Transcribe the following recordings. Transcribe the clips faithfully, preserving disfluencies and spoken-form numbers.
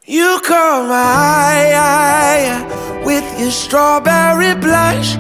You caught my eye with your strawberry blush,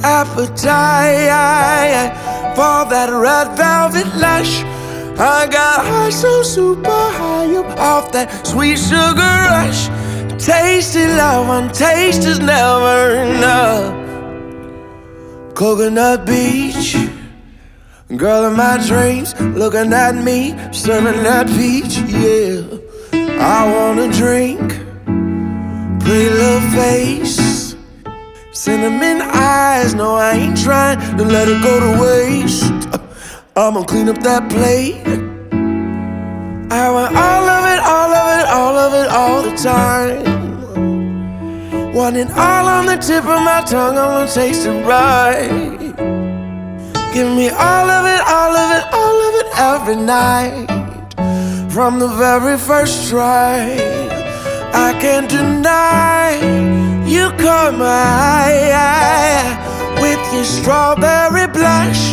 appetite for that red velvet lush. I got high, so super high up off that sweet sugar rush. Tasty love, one taste is never enough. Coconut Beach, girl of my dreams, looking at me, serving that peach, yeah. I wanna drink, pretty little face, cinnamon eyes, no I ain't trying to let it go to waste. I'ma clean up that plate. I want all of it, all of it, all of it, all the time. Want it all on the tip of my tongue, I wanna taste it right. Give me all of it, all of it, all of it every night. From the very first try, I can't deny you caught my eye with your strawberry blush,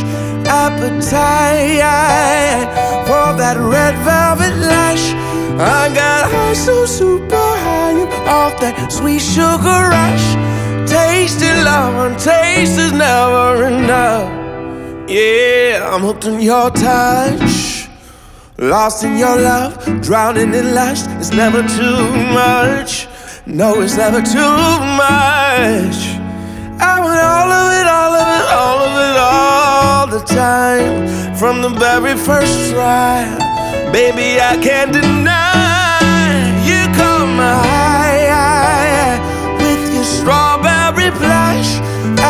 appetite for that red velvet lush. I got high, so super high up off that sweet sugar rush. Tasty love, one taste is never enough. Yeah, I'm hooked on your touch, lost in your love, drowning in lust. It's never too much, no, it's never too much. I want all of it, all of it, all of it, all the time. From the very first try, baby, I can't deny you caught my eye with your strawberry blush,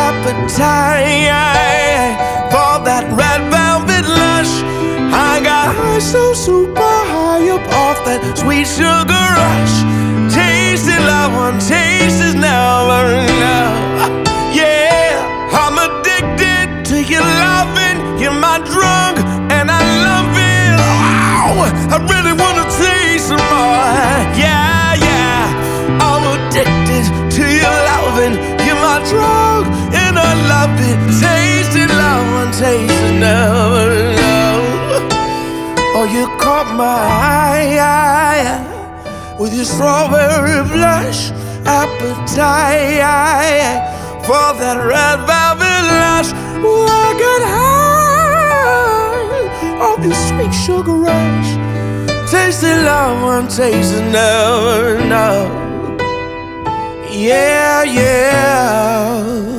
appetite for that red velvet lush. I got high, so super high up off that sweet sugar rush. Tasty love, one taste is never enough. Yeah, I'm addicted to your loving. You're my drug and I love it. Wow, I really wanna taste some more. Yeah, yeah, I'm addicted to your loving. You're my drug and I love it. Tasty love, one taste is never enough. Oh, you caught my eye with your strawberry blush, appetite for that red velvet lush. Ooh, I got high off this sweet sugar rush. Tasty love, one taste is never enough. Yeah, yeah.